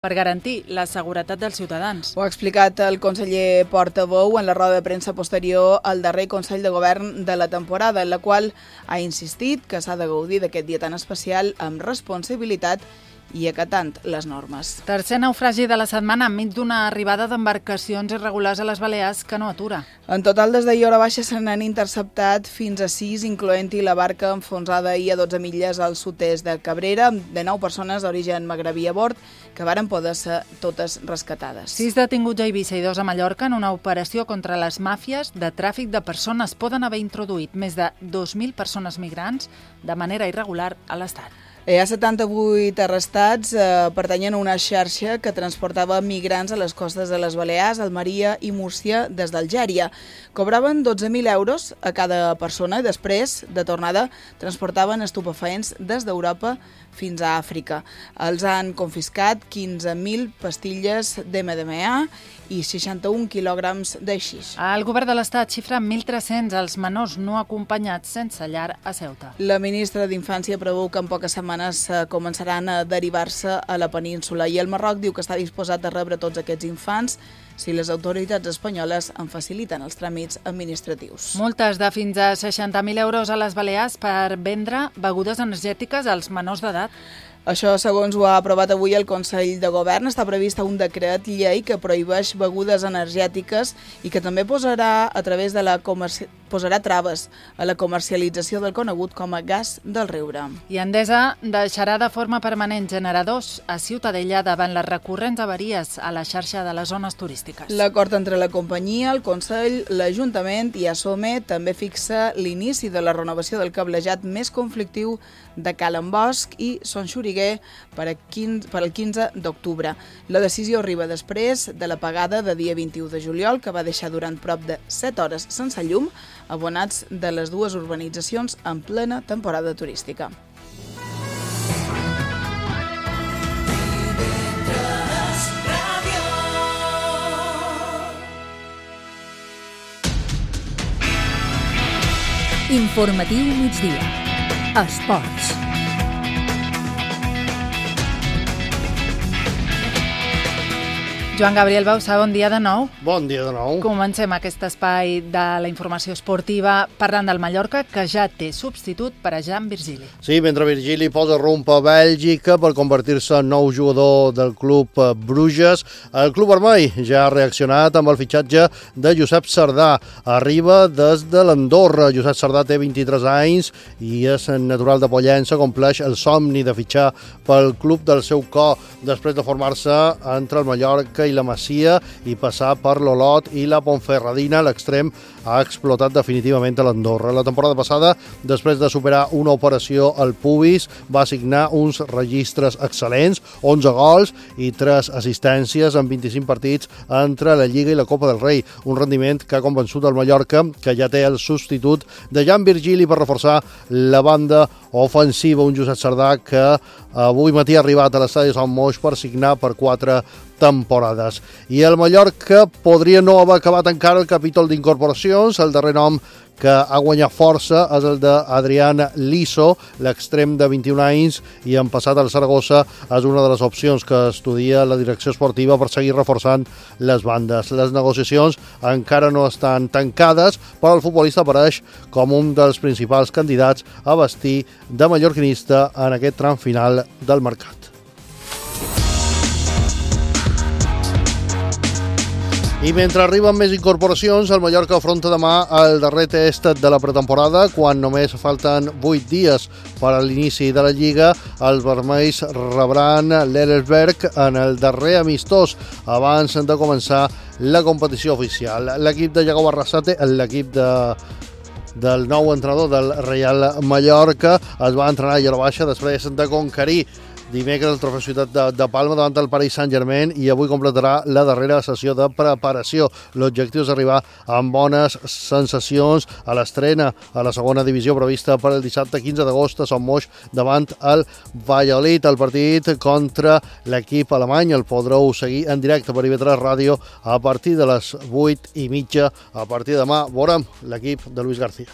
per garantir la seguretat dels ciutadans. Ho ha explicat el conseller portaveu en la roda de premsa posterior al darrer Consell de Govern de la temporada, en la qual ha insistit que s'ha de gaudir d'aquest dia tan especial amb responsabilitat i acatant les normes. Tercer naufragi de la setmana enmig d'una arribada d'embarcacions irregulars a les Balears que no atura. En total, des d'ahir a hora baixa se n'han interceptat fins a 6, incloent-hi la barca enfonsada ahir a 12 milles al sud-est de Cabrera, de 9 persones d'origen magrebí a bord, que varen poder ser totes rescatades. 6 detinguts a Eivissa i 2 a Mallorca en una operació contra les màfies de tràfic de persones. Poden haver introduït més de 2.000 persones migrants de manera irregular a l'Estat. Hi ha 78 arrestats, pertanyen a una xarxa que transportava migrants a les costes de les Balears, Almeria i Múrcia des d'Algèria. Cobraven 12.000 euros a cada persona i després, de tornada, transportaven estupefaents des d'Europa fins a Àfrica. Els han confiscat 15.000 pastilles d'MDMA i 61 quilògrams de xix. El govern de l'Estat xifra 1.300 els menors no acompanyats sense llar a Ceuta. La ministra d'Infància preveu que en poques setmanes començaran a derivar-se a la península i el Marroc diu que està disposat a rebre tots aquests infants si les autoritats espanyoles en faciliten els tràmits administratius. Multes de fins a 60.000 euros a les Balears per vendre begudes energètiques als menors d'edat. Això, segons ho ha aprovat avui el Consell de Govern, està previst un decret llei que prohibeix begudes energètiques i que també posarà traves a la comercialització del conegut com a gas del riure. I Endesa deixarà de forma permanent generadors a Ciutadella davant les recurrents avaries a la xarxa de les zones turístiques. L'acord entre la companyia, el Consell, l'Ajuntament i Asome també fixa l'inici de la renovació del cablejat més conflictiu de Calen Bosch i Son Xoriguer per al 15 d'octubre. La decisió arriba després de l'apagada de dia 21 de juliol, que va deixar durant prop de 7 hores sense llum abonats de les dues urbanitzacions en plena temporada turística. Informatiu migdia. Esports. Joan Gabriel Bauçà, bon dia de nou. Bon dia de nou. Comencem aquest espai de la informació esportiva parlant del Mallorca, que ja té substitut per a Jan Virgili. Sí, mentre Virgili posa rumb a Bèlgica per convertir-se en nou jugador del club Bruges, el club vermell ja ha reaccionat amb el fitxatge de Josep Sardà. Arriba des de l'Andorra. Josep Sardà té 23 anys i és natural de Pollença, compleix el somni de fitxar pel club del seu cor després de formar-se entre el Mallorca i la Masia i passar per l'Olot i la Ponferradina. L'extrem ha explotat definitivament a l'Andorra. La temporada passada, després de superar una operació al pubis, va signar uns registres excel·lents, 11 gols i 3 assistències en 25 partits entre la Lliga i la Copa del Rei. Un rendiment que ha convençut el Mallorca, que ja té el substitut de Jan Virgili per reforçar la banda ofensiva. Un Josep Sardà que avui matí ha arribat a l'estadi de Sant Moix per signar per 4 temporades. I el Mallorca podria no haver acabat encara el capítol d'incorporacions. El darrer nom que ha guanyat força és el d'Adrián Liso, l'extrem de 21 anys i en passat al Saragossa és una de les opcions que estudia la direcció esportiva per seguir reforçant les bandes. Les negociacions encara no estan tancades, però el futbolista apareix com un dels principals candidats a vestir de mallorquinista en aquest tram final del mercat. I mentre arriben més incorporacions, el Mallorca afronta demà el darrer test de la pretemporada, quan només falten 8 dies per a l'inici de la Lliga. Els vermells rebran l'Elfsberg en el darrer amistós abans de començar la competició oficial. L'equip de Iago Arrasate, l'equip del nou entrenador del Real Mallorca, es va entrenar a hora baixa després de conquerir dimecres el Trofeu Ciutat de Palma davant del Paris Saint-Germain i avui completarà la darrera sessió de preparació. L'objectiu és arribar amb bones sensacions a l'estrena a la segona divisió prevista per el dissabte 15 d'agost a Sant Moix davant el Valladolid. El partit contra l'equip alemany el podreu seguir en directe per IB3 Ràdio a partir de les 8:30. A partir de demà veurem l'equip de Luis García.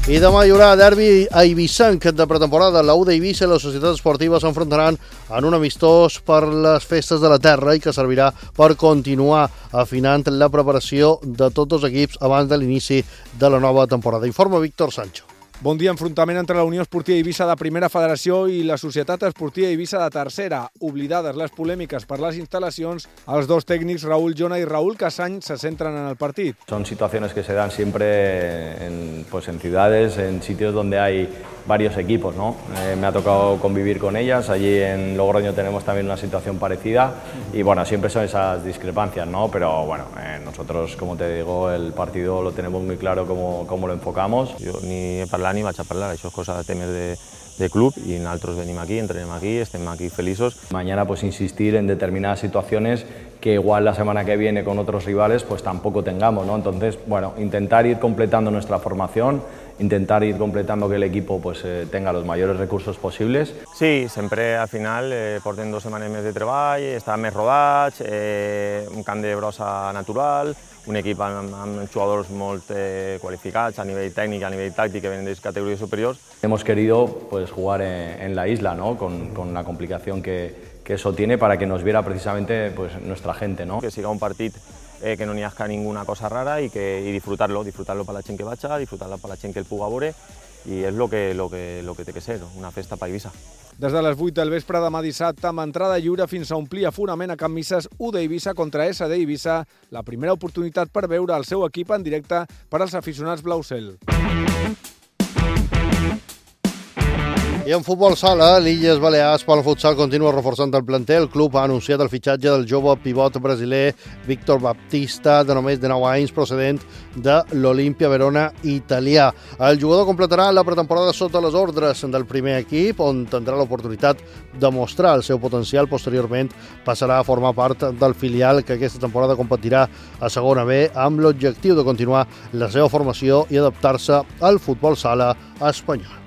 I demà hi haurà derbi a Eivissenc de pretemporada. La U d'Eivissa i la Societat Esportiva s'enfrontaran en un amistós per les festes de la terra i que servirà per continuar afinant la preparació de tots els equips abans de l'inici de la nova temporada. Informa Víctor Sancho. Bon dia. Enfrontament entre la Unió Esportiva Eivissa de Primera Federació i la Societat Esportiva Eivissa de Tercera. Oblidades les polèmiques per les instal·lacions, els dos tècnics, Raúl Jona y Raúl Casany, se centran en el partido. Son situaciones que se dan siempre en ciudades, en sitios donde hay varios equipos, ¿no? Me ha tocado convivir con ellas. Allí en Logroño tenemos también una situación parecida y bueno, siempre son esas discrepancias, ¿no? Pero bueno, nosotros, como te digo, el partido lo tenemos muy claro cómo lo enfocamos. Jo ni he parlat ni vaig a parlar, això és cosa de temes de club i nosaltres venim aquí, entrenem aquí, estem aquí feliços. Mañana pues insistir en determinadas situaciones que igual la semana que viene con otros rivales pues tampoco tengamos, ¿no? Entonces, bueno, intentar ir completando nuestra formación, intentar ir completando que el equipo pues tenga los mayores recursos posibles. Sí, sempre al final portem 2 setmanes més de treball, està més rodats, un camp de brossa natural, un equip amb jugadors molt qualificats a nivell tècnic, a nivell tàctic, que venen de categories superiors. Hemos querido pues jugar en la isla, ¿no? Con la complicación que eso tiene para que nos viera precisamente pues nuestra gente, ¿no? Que siga un partit que no n'hi hagi ninguna cosa rara i disfrutar-lo per la gent que vaja, disfrutar-lo per la gent que el puga veure i és lo que té que ser, una festa per Eivissa. Des de les 8 del vespre demà dissabte, amb entrada lliure fins a omplir aforament a Can Misses, U d'Eivissa contra SD Eivissa, la primera oportunitat per veure el seu equip en directe per als aficionats blau-cel. I en futbol sala, l'Illes Balears pel futsal continua reforçant el planter. El club ha anunciat el fitxatge del jove pivot brasiler Víctor Baptista, de només de 9 anys, procedent de l'Olimpia Verona italià. El jugador completarà la pretemporada sota les ordres del primer equip, on tindrà l'oportunitat de mostrar el seu potencial. Posteriorment passarà a formar part del filial que aquesta temporada competirà a segona B amb l'objectiu de continuar la seva formació i adaptar-se al futbol sala espanyol.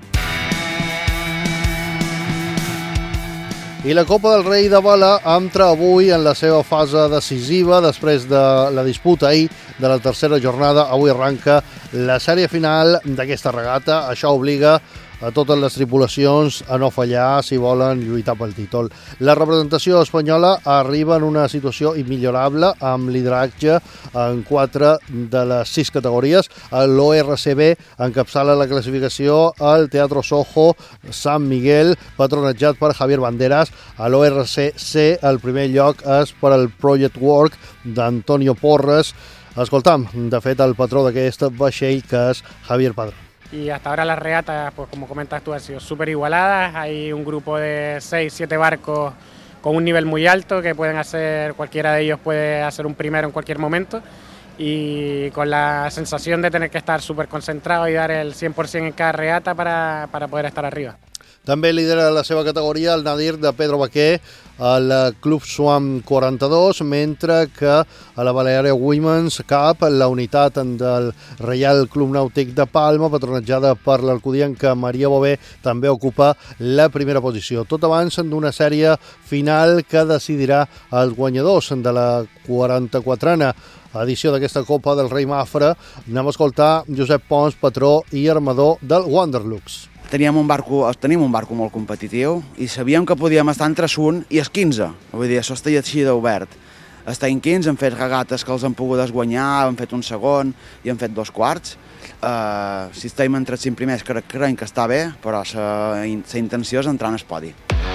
I la Copa del Rei de Vela entra avui en la seva fase decisiva després de la disputa ahir de la tercera jornada. Avui arranca la sèrie final d'aquesta regata. Això obliga a totes les tripulacions a no fallar si volen lluitar pel títol. La representació espanyola arriba en una situació immillorable amb lideratge en 4 de les 6 categories. L'ORCB encapçala la classificació al Teatro Soho Sant Miguel, patronatjat per Javier Banderas. A l'ORCC el primer lloc és per al Project Work d'Antonio Porres. Escoltam, de fet, el patró d'aquest vaixell, que és Javier Padrón. Y hasta ahora las regatas, pues como comentas tú, han sido súper igualadas. Hay un grupo de 6-7 barcos con un nivel muy alto que pueden hacer, cualquiera de ellos puede hacer un primero en cualquier momento, y con la sensación de tener que estar súper concentrado y dar el 100% en cada regata para poder estar arriba. També lidera la seva categoria el Nadir de Pedro Baquer al Club Swam 42, mentre que a la Balearia Women's Cup la unitat del Reial Club Nàutic de Palma, patronatjada per l'alcudianca Maria Bové, també ocupa la primera posició. Tot abans d'una sèrie final que decidirà els guanyadors de la 44a edició d'aquesta Copa del Rei Mafra. Anem a escoltar Josep Pons, patró i armador del Wanderlux. Tenim un barco molt competitiu i sabíem que podíem estar entre un i els 15. Vull dir, això està així d'obert. Estem 15, hem fet regates que els han pogut guanyar, hem fet un segon i hem fet 2 quarts. Si estem entre els 5 primers, creiem que està bé, però la intenció és entrar en el podi.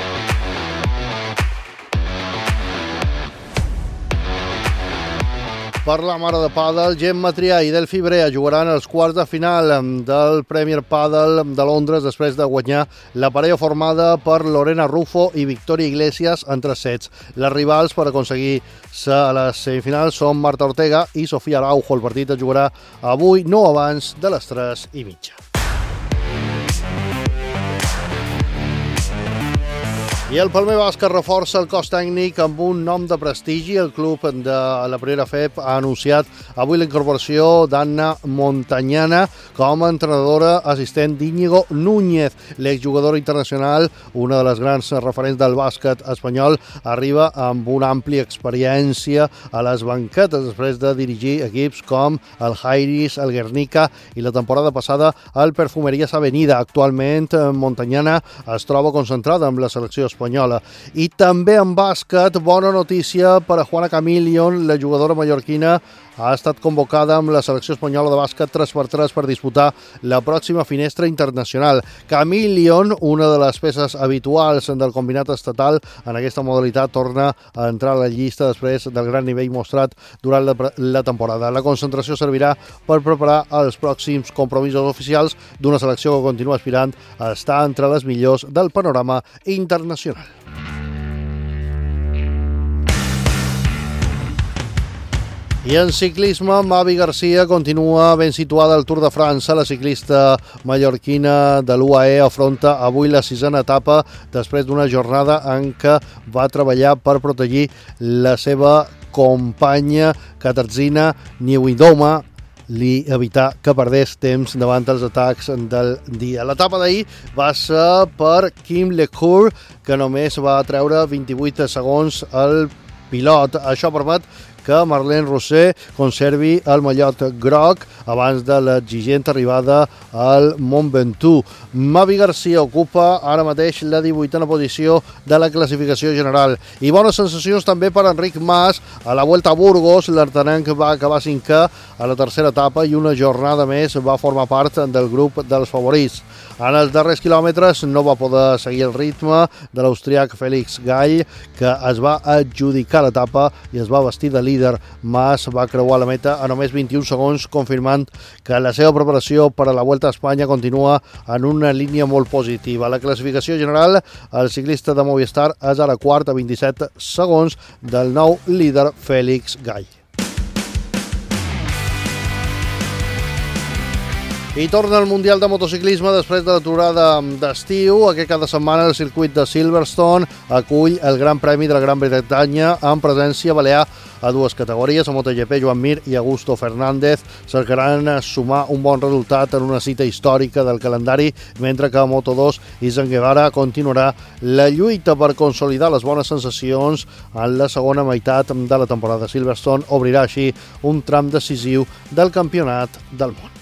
Per la mare de pàdel, Gemma Trià i Delphi Brea jugaran els quarts de final del Premier Padel de Londres després de guanyar la parella formada per Lorena Rufo i Victoria Iglesias en 3 sets. Les rivals per aconseguir-se a les semifinals són Marta Ortega i Sofia Araujo. El partit es jugarà avui, no abans de les 3:30. I el Palmer Bàsquet reforça el cos tècnic amb un nom de prestigi. El club de la primera FEP ha anunciat avui la incorporació d'Anna Montañana com a entrenadora assistent d'Íñigo Núñez. L'exjugadora internacional, una de les grans referents del bàsquet espanyol, arriba amb una àmplia experiència a les banquetes després de dirigir equips com el Jairis, el Guernica i la temporada passada el Perfumerías Avenida. Actualment, Montañana es troba concentrada amb la selecció espanyola. I també en bàsquet, bona notícia per a Juana Camilion, la jugadora mallorquina ha estat convocada amb la selecció espanyola de bàsquet 3x3 per disputar la pròxima finestra internacional. Camilion, una de les peces habituals del combinat estatal en aquesta modalitat, torna a entrar a la llista després del gran nivell mostrat durant la temporada. La concentració servirà per preparar els pròxims compromisos oficials d'una selecció que continua aspirant a estar entre les millors del panorama internacional. I en ciclisme, Mavi Garcia continua ben situada al Tour de França. La ciclista mallorquina de l'UAE afronta avui la 6a etapa després d'una jornada en què va treballar per protegir la seva companya Katarzyna Niewiadoma, li evitar que perdés temps davant els atacs del dia. L'etapa d'ahir va ser per Kim Lecour, que només va treure 28 segons al pilot. Això permet que Marlene Rosser conservi el mallot groc abans de l'exigent arribada al Mont Ventoux. Mavi Garcia ocupa ara mateix la 18a posició de la classificació general. I bones sensacions també per Enric Mas a la Vuelta a Burgos. L'artanenc va acabar 5è a la tercera etapa i una jornada més va formar part del grup dels favorits. En els darrers quilòmetres no va poder seguir el ritme de l'austriac Félix Gall, que es va adjudicar l'etapa i es va vestir de líder. Mas va creuar la meta a només 21 segons, confirmant que la seva preparació per a la Vuelta a Espanya continua en una línia molt positiva. A la classificació general, el ciclista de Movistar és ara quart a 27 segons del nou líder Félix Gall. I torna al Mundial de Motociclisme després de l'aturada d'estiu. Aquest cada setmana el circuit de Silverstone acull el Gran Premi de la Gran Bretanya amb presència balear a dues categories. A MotoGP, Joan Mir i Augusto Fernández cercaran sumar un bon resultat en una cita històrica del calendari, mentre que a Moto2 Izan Guevara continuarà la lluita per consolidar les bones sensacions en la segona meitat de la temporada. Silverstone obrirà així un tram decisiu del Campionat del Món.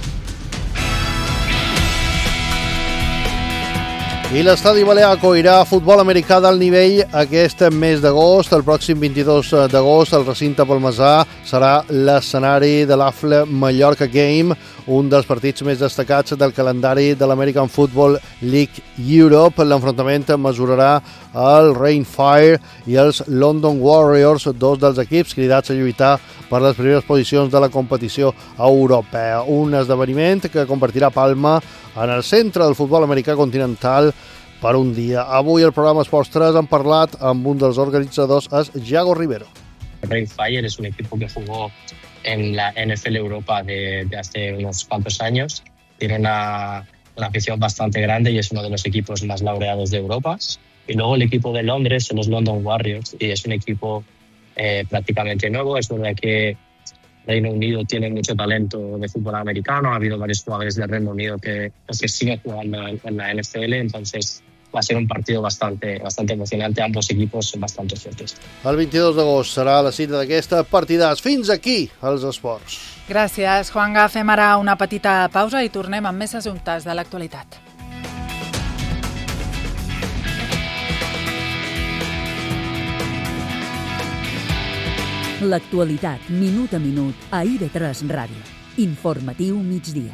I l'estadi balear acollirà futbol americà d'alt nivell aquest mes d'agost. El pròxim 22 d'agost el recinte palmesà serà l'escenari de l'AFL Mallorca Game, un dels partits més destacats del calendari de l'American Football League Europe. L'enfrontament mesurarà el Rainfire i els London Warriors, dos dels equips cridats a lluitar per les primeres posicions de la competició europea. Un esdeveniment que convertirà Palma en el centre del futbol americà continental per un dia. Avui al programa Esports 3 han parlat amb un dels organitzadors, és Yago Rivero. Rainfire es un equipo que jugó en la NFL Europa de hace unos cuantos años. Tiene una afición bastante grande y es uno de los equipos más laureados de Europa. Y luego el equipo de Londres son los London Warriors y es un equipo prácticamente nuevo. Es verdad que Reino Unido tiene mucho talento de fútbol americano. Ha habido varios jugadores del Reino Unido que siguen jugando en la NFL. Entonces va a ser un partido bastante emocionante. Ambos equipos son bastante fuertes. El 22 d'agost serà la cita d'aquesta partidàs. Fins aquí els esports. Gràcies, Juanga. Fem ara una petita pausa i tornem amb més assumptes de l'actualitat. L'actualitat, minut a minut, a IB3 Ràdio. Informatiu migdia.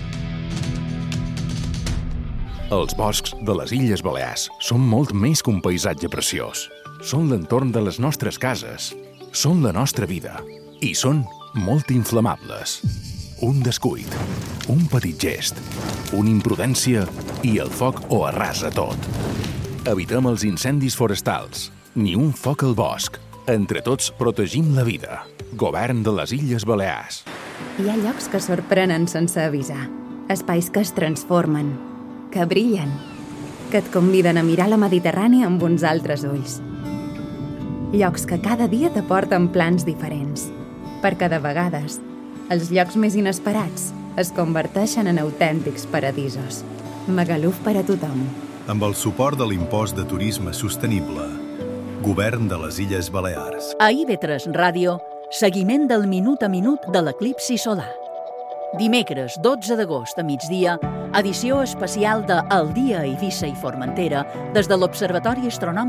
Els boscs de les Illes Balears són molt més que un paisatge preciós. Són l'entorn de les nostres cases, són la nostra vida i són molt inflamables. Un descuit, un petit gest, una imprudència i el foc ho arrasa tot. Evitem els incendis forestals, ni un foc al bosc. Entre tots protegim la vida. Govern de les Illes Balears. Hi ha llocs que sorprenen sense avisar. Espais que es transformen, que brillen. que et conviden a mirar la Mediterrània amb uns altres ulls. Llocs que cada dia t'aporten plans diferents, perquè de vegades els llocs més inesperats es converteixen en autèntics paradisos. Magaluf per a tothom. Amb el suport de l'impost de turisme sostenible. Govern de les Illes Balears. A IB3 Ràdio, seguiment del minut a minut de l'eclipsi solar. Dimecres 12 d'agost a migdia, edició especial de El dia a Eivissa i Formentera des de l'Observatori Astronòmic